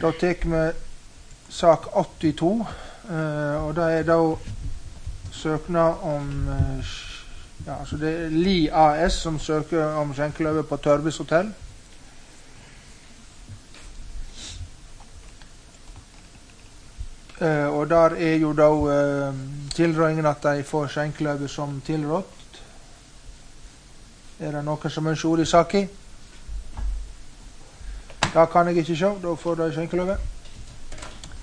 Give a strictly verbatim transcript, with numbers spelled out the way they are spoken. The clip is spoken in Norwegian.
Da tek vi sak åttito, eh, og det er da søknad om eh, ja, altså det er Li A S som søker om skjenkeløyve på Tørvis hotell. Eh, og der er jo da eh, tilrådingen at de får skjenkeløyve som tilrådt. Er det noen som ønsker ord i saken? Da kan jeg ikke se, da får de skjenkeløyve.